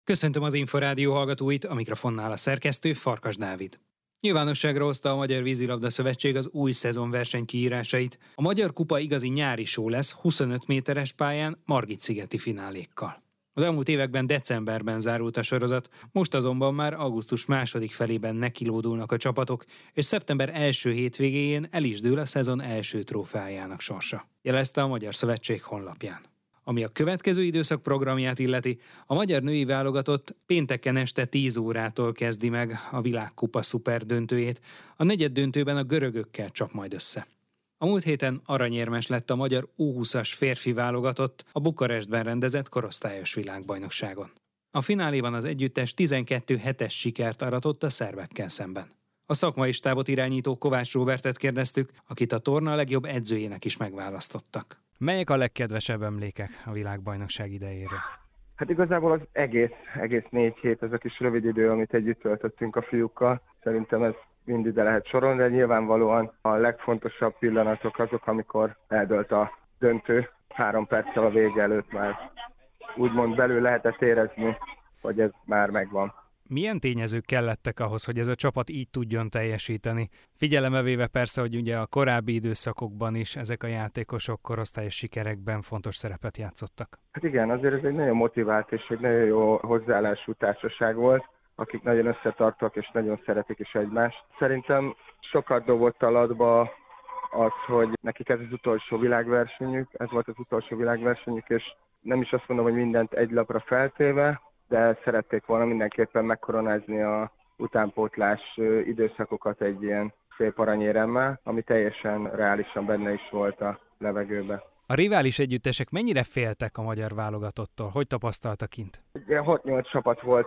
Köszöntöm az Inforádió hallgatóit, a mikrofonnál a szerkesztő Farkas Dávid. Nyilvánosságra hozta a Magyar Vízilabda Szövetség az új szezon versenykiírásait. A Magyar Kupa igazi nyári show lesz 25 méteres pályán Margit-szigeti finálékkal. Az elmúlt években decemberben zárult a sorozat, most azonban már augusztus második felében nekilódulnak a csapatok, és szeptember első hétvégéjén el is dől a szezon első trófeájának sorsa, jelezte a Magyar Szövetség honlapján. Ami a következő időszak programját illeti, a magyar női válogatott pénteken este 10 órától kezdi meg a Világkupa szuperdöntőjét. A negyeddöntőben a görögökkel csap majd össze. A múlt héten aranyérmes lett a magyar U20-as férfi válogatott a Bukarestben rendezett korosztályos világbajnokságon. A fináléban az együttes 12-7-es sikert aratott a szerbekkel szemben. A szakmai stábot irányító Kovács Róbertet kérdeztük, akit a torna legjobb edzőjének is megválasztottak. Melyek a legkedvesebb emlékek a világbajnokság idejéről? Hát igazából az egész 4 hét, ez a kis rövid idő, amit együtt töltöttünk a fiúkkal. Szerintem ez mind ide lehet sorolni, de nyilvánvalóan a legfontosabb pillanatok azok, amikor eldőlt a döntő. 3 perccel a vége előtt már úgymond belül lehetett érezni, hogy ez már megvan. Milyen tényezők kellettek ahhoz, hogy ez a csapat így tudjon teljesíteni? Figyelembe véve persze, hogy ugye a korábbi időszakokban is ezek a játékosok korosztályos sikerekben fontos szerepet játszottak. Hát igen, azért ez egy nagyon motivált és egy nagyon jó hozzáállású társaság volt, akik nagyon összetartóak és nagyon szeretik is egymást. Szerintem sokat dobott alatba az, hogy nekik ez az utolsó világversenyük, ez volt az utolsó világversenyük, és nem is azt mondom, hogy mindent egy lapra feltéve, de szerették volna mindenképpen megkoronázni a utánpótlás időszakokat egy ilyen szép aranyéremmel, ami teljesen reálisan benne is volt a levegőben. A rivális együttesek mennyire féltek a magyar válogatottól? Hogy tapasztaltak kint? 6-8 csapat volt,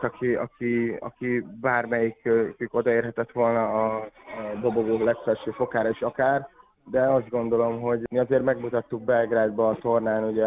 aki bármelyikük odaérhetett volna a dobogó legfelső fokára is akár, de azt gondolom, hogy mi azért megmutattuk Belgrádba a tornán ugye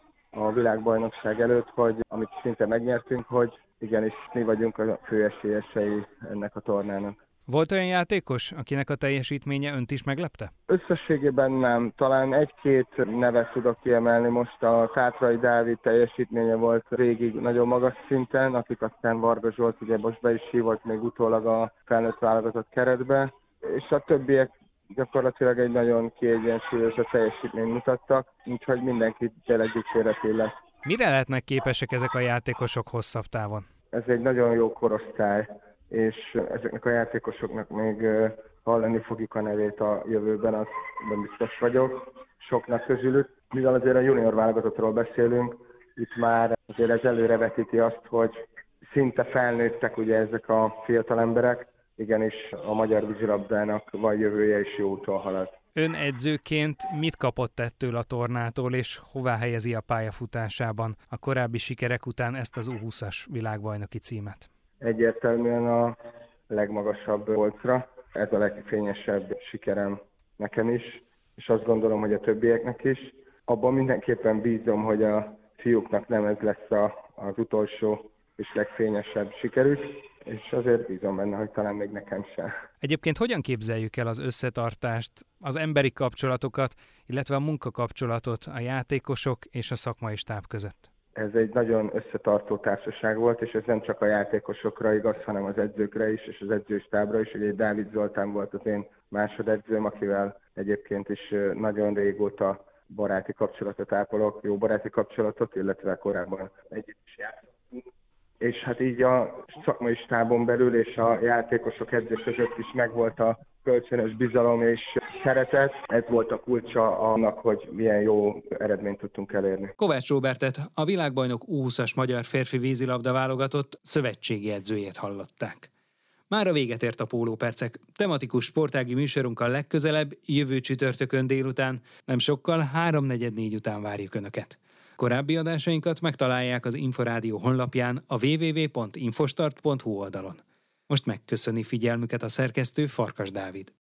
a világbajnokság előtt, hogy amit szinte megnyertünk, hogy igenis mi vagyunk a főesélyesei ennek a tornának. Volt olyan játékos, akinek a teljesítménye önt is meglepte? Összességében nem. Talán 1-2 nevet tudok kiemelni. Most a Tátrai Dávid teljesítménye volt végig nagyon magas szinten, akik aztán Varga Zsolt ugye most be is hívott még utólag a felnőtt válogatott keretbe, és a többiek gyakorlatilag egy nagyon kiegyensúlyozott teljesítményt mutattak, úgyhogy mindenki tényleg dicséret illet. Mire lehetnek képesek ezek a játékosok hosszabb távon? Ez egy nagyon jó korosztály, és ezeknek a játékosoknak még hallani fogjuk a nevét a jövőben, azban biztos vagyok, soknak közülük. Mivel azért a junior válogatottról beszélünk, itt már azért ez előrevetíti azt, hogy szinte felnőttek ugye ezek a fiatal emberek, igenis a magyar vízilabdának van jövője és jó úton halad. Ön edzőként mit kapott ettől a tornától, és hová helyezi a pályafutásában a korábbi sikerek után ezt az U20-as világbajnoki címet? Egyértelműen a legmagasabb polcra. Ez a legfényesebb sikerem nekem is, és azt gondolom, hogy a többieknek is. Abban mindenképpen bízom, hogy a fiúknak nem ez lesz az utolsó és legfényesebb sikerük, és azért bízom benne, hogy talán még nekem sem. Egyébként hogyan képzeljük el az összetartást, az emberi kapcsolatokat, illetve a munkakapcsolatot a játékosok és a szakmai stáb között? Ez egy nagyon összetartó társaság volt, és ez nem csak a játékosokra igaz, hanem az edzőkre is, és az edzőstábra is. Ugye Dávid Zoltán volt az én másodedzőm, akivel egyébként is nagyon régóta baráti kapcsolatot ápolok, jó baráti kapcsolatot, illetve korábban együtt is játszottunk. És hát így a szakmai stábon belül és a játékosok edzők között is megvolt a kölcsönös bizalom és szeretet. Ez volt a kulcsa annak, hogy milyen jó eredményt tudtunk elérni. Kovács Róbertet, a világbajnok U20-as magyar férfi vízilabda válogatott szövetségi edzőjét hallották. Mára véget ért a Pólópercek. Tematikus sportági műsorunkkal legközelebb, jövő csütörtökön délután, nem sokkal 3-4 után várjuk Önöket. Korábbi adásainkat megtalálják az Inforádió honlapján, a www.infostart.hu oldalon. Most megköszöni figyelmüket a szerkesztő Farkas Dávid.